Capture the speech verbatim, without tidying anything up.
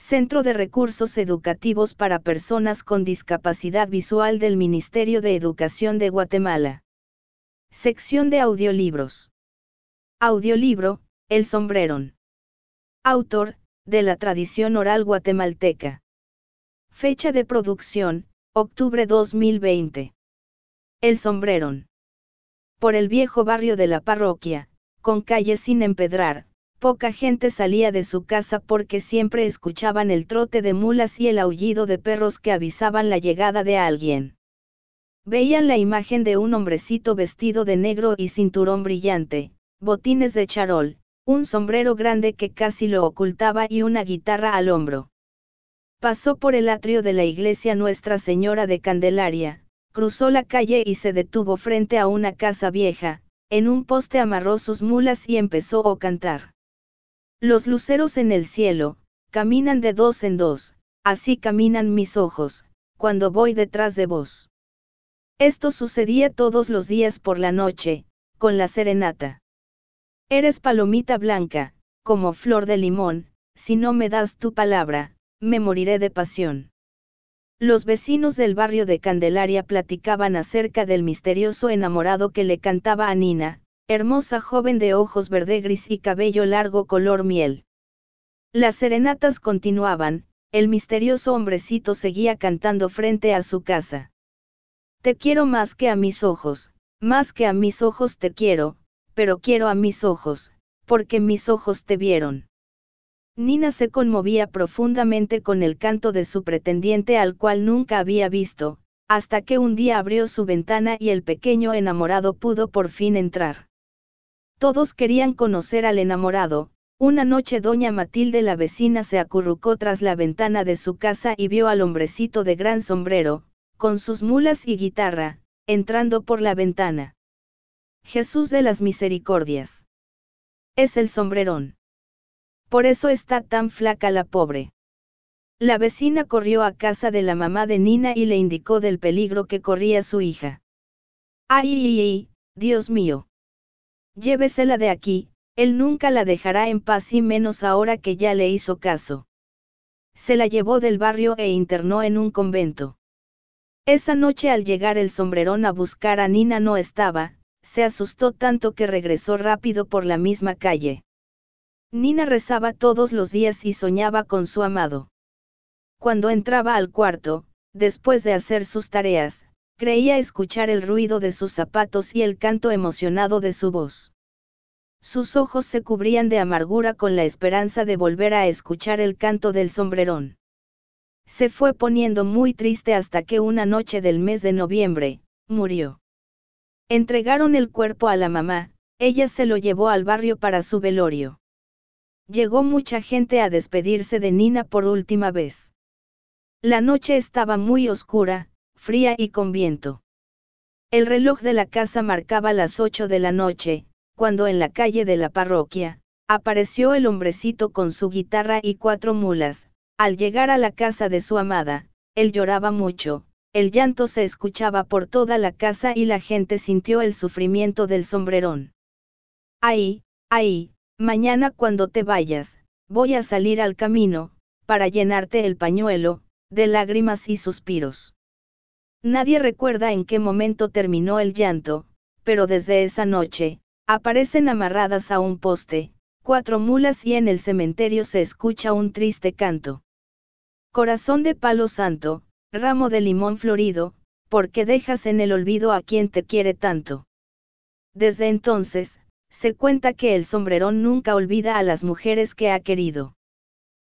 Centro de Recursos Educativos para Personas con Discapacidad Visual del Ministerio de Educación de Guatemala. Sección de audiolibros. Audiolibro, El Sombrerón. Autor, de la tradición oral guatemalteca. Fecha de producción, octubre dos mil veinte. El Sombrerón. Por el viejo barrio de la parroquia, con calles sin empedrar, poca gente salía de su casa porque siempre escuchaban el trote de mulas y el aullido de perros que avisaban la llegada de alguien. Veían la imagen de un hombrecito vestido de negro y cinturón brillante, botines de charol, un sombrero grande que casi lo ocultaba y una guitarra al hombro. Pasó por el atrio de la iglesia Nuestra Señora de Candelaria, cruzó la calle y se detuvo frente a una casa vieja, en un poste amarró sus mulas y empezó a cantar. Los luceros en el cielo, caminan de dos en dos, así caminan mis ojos, cuando voy detrás de vos. Esto sucedía todos los días por la noche, con la serenata. Eres palomita blanca, como flor de limón, si no me das tu palabra, me moriré de pasión. Los vecinos del barrio de Candelaria platicaban acerca del misterioso enamorado que le cantaba a Nina, hermosa joven de ojos verde gris y cabello largo color miel. Las serenatas continuaban, el misterioso hombrecito seguía cantando frente a su casa. Te quiero más que a mis ojos, más que a mis ojos te quiero, pero quiero a mis ojos, porque mis ojos te vieron. Nina se conmovía profundamente con el canto de su pretendiente al cual nunca había visto, hasta que un día abrió su ventana y el pequeño enamorado pudo por fin entrar. Todos querían conocer al enamorado. Una noche doña Matilde la vecina se acurrucó tras la ventana de su casa y vio al hombrecito de gran sombrero, con sus mulas y guitarra, entrando por la ventana. Jesús de las Misericordias. Es el sombrerón. Por eso está tan flaca la pobre. La vecina corrió a casa de la mamá de Nina y le indicó del peligro que corría su hija. ¡Ay, ay, ay, Dios mío! Llévesela de aquí, él nunca la dejará en paz y menos ahora que ya le hizo caso. Se la llevó del barrio e internó en un convento. Esa noche al llegar el sombrerón a buscar a Nina no estaba, se asustó tanto que regresó rápido por la misma calle. Nina rezaba todos los días y soñaba con su amado. Cuando entraba al cuarto, después de hacer sus tareas, creía escuchar el ruido de sus zapatos y el canto emocionado de su voz. Sus ojos se cubrían de amargura con la esperanza de volver a escuchar el canto del sombrerón. Se fue poniendo muy triste hasta que una noche del mes de noviembre, murió. Entregaron el cuerpo a la mamá, ella se lo llevó al barrio para su velorio. Llegó mucha gente a despedirse de Nina por última vez. La noche estaba muy oscura, fría y con viento. El reloj de la casa marcaba las ocho de la noche, cuando en la calle de la parroquia, apareció el hombrecito con su guitarra y cuatro mulas. Al llegar a la casa de su amada, él lloraba mucho, el llanto se escuchaba por toda la casa y la gente sintió el sufrimiento del sombrerón. Ahí, ahí, mañana cuando te vayas, voy a salir al camino, para llenarte el pañuelo, de lágrimas y suspiros. Nadie recuerda en qué momento terminó el llanto, pero desde esa noche, aparecen amarradas a un poste, cuatro mulas y en el cementerio se escucha un triste canto. Corazón de palo santo, ramo de limón florido, ¿por qué dejas en el olvido a quien te quiere tanto? Desde entonces, se cuenta que el sombrerón nunca olvida a las mujeres que ha querido.